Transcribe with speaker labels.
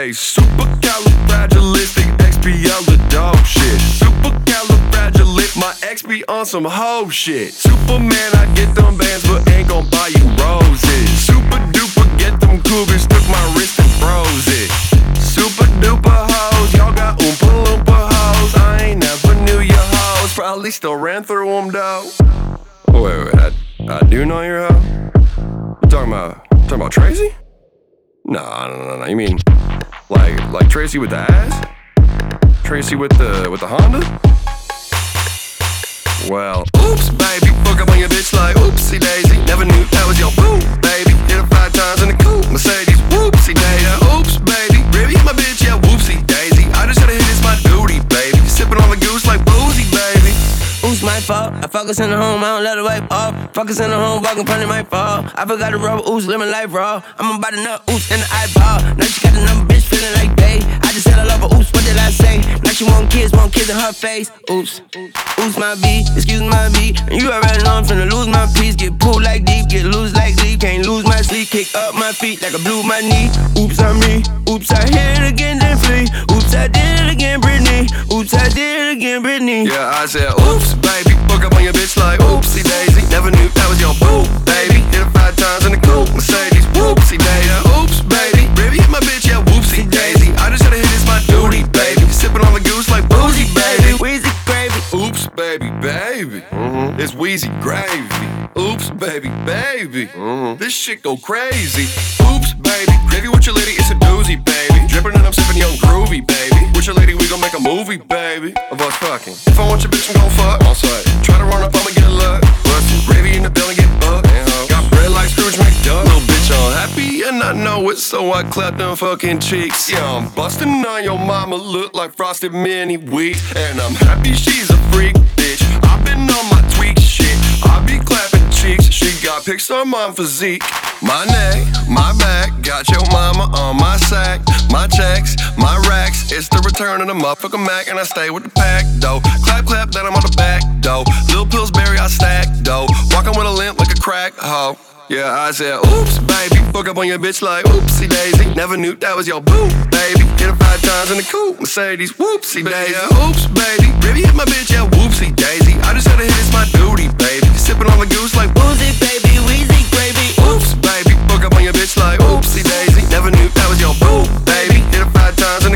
Speaker 1: say supercalifragilisticexpialidocious shit. Supercalifragilistic, my ex be on some hoe shit. Superman, I get them bands, but ain't gon' buy you roses. Super duper, get them cougars, took my wrist and froze it. Super duper hoes, y'all got oompa loompa hoes. I ain't never knew your hoes, probably still ran through them though. Wait, I do know your hoe? You talking about Tracy? No. You mean like Tracy with the ass? Tracy with the Honda? Well, oops, baby, fuck up on your bitch like oopsie daisy. Never knew that was your boo, baby. Hit her 5 times in the coupe, Mercedes, whoopsie daisy. Oops, baby, really hit my bitch, yeah, whoopsie daisy. I just gotta hit, it's my duty, baby. Sipping on the goose like boozy, baby.
Speaker 2: Oops, my fault. I focus in the home, I don't let her wipe off. Focus in the home, walking front of my fall. I forgot to rubber, oops, living life raw. I'm about to nut, oops, in the eyeball. Now she got the number, bitch, feeling like bae. I just said I love her, oops, what did I say? Now she want kids in her face. Oops, oops, my B, excuse my B. And you already know I'm finna lose my peace. Get pulled like deep, get loose like deep. Can't lose my sleep, kick up my feet like I blew my knee. Oops, on me. Oops, I hit it again, then flee. Oops, I did it again, Britney. Oops, I did it again, Britney.
Speaker 1: Yeah, I said, oops, baby, fuck up on your bitch like oopsie daisy. Never knew that was your boo, baby. Hit her 5 times in the coupe, Mercedes, whoopsie daisy. Oops, baby, hit my bitch, yeah, whoopsie daisy. I just gotta hit, it's my duty, baby. Sipping on the goose like boozy, baby.
Speaker 2: Weezy gravy.
Speaker 1: Oops, baby. It's Weezy gravy. Oops, baby. This shit go crazy. Oops, baby, gravy with your lady, it's a doozy, baby. Drippin' and I'm sippin' young groovy, baby. With your lady, we gon' make a movie, baby. Of us fucking. If I want your bitch, I'm gon' fuck. On sight. Try to run up, I'ma get a luck. Bustin', gravy in the building, get bucked. Got bread like Scrooge McDuck. Little bitch unhappy and I know it, so I clap them fucking cheeks. Yeah, I'm bustin' on your mama, look like frosted mini wheats. And I'm happy she's a freak, bitch. I've been on my tweak shit. I be clapping cheeks. She got pics on my physique. My neck, my back, got your mama on my sack. My checks, my racks, it's the return of the motherfucker Mac. And I stay with the pack, though. Clap, then I'm on the back, though. Lil Pillsbury, I stack, though. Walking with a limp like a crack hoe. Yeah, I said, oops, baby, fuck up on your bitch like oopsie daisy. Never knew that was your boo, baby. Hit her 5 times in the coupe, Mercedes, whoopsie daisy. Oops, baby, hit my bitch, yeah, whoopsie daisy. I just gotta hit, it's my duty, baby. Sipping on the goose like
Speaker 2: Woozy, baby, Weezy gravy.
Speaker 1: Oops, baby, fuck up on your bitch like oopsie daisy. Never knew that was your boo, baby. Hit her 5 times in